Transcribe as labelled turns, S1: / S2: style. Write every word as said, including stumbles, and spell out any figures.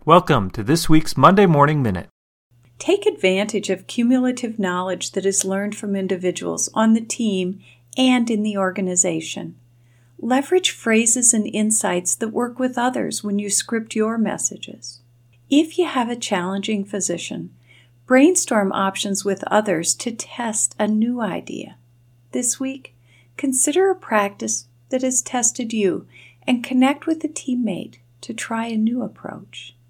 S1: Welcome to this week's Monday Morning Minute.
S2: Take advantage of cumulative knowledge that is learned from individuals on the team and in the organization. Leverage phrases and insights that work with others when you script your messages. If you have a challenging physician, brainstorm options with others to test a new idea. This week, consider a practice that has tested you and connect with a teammate to try a new approach.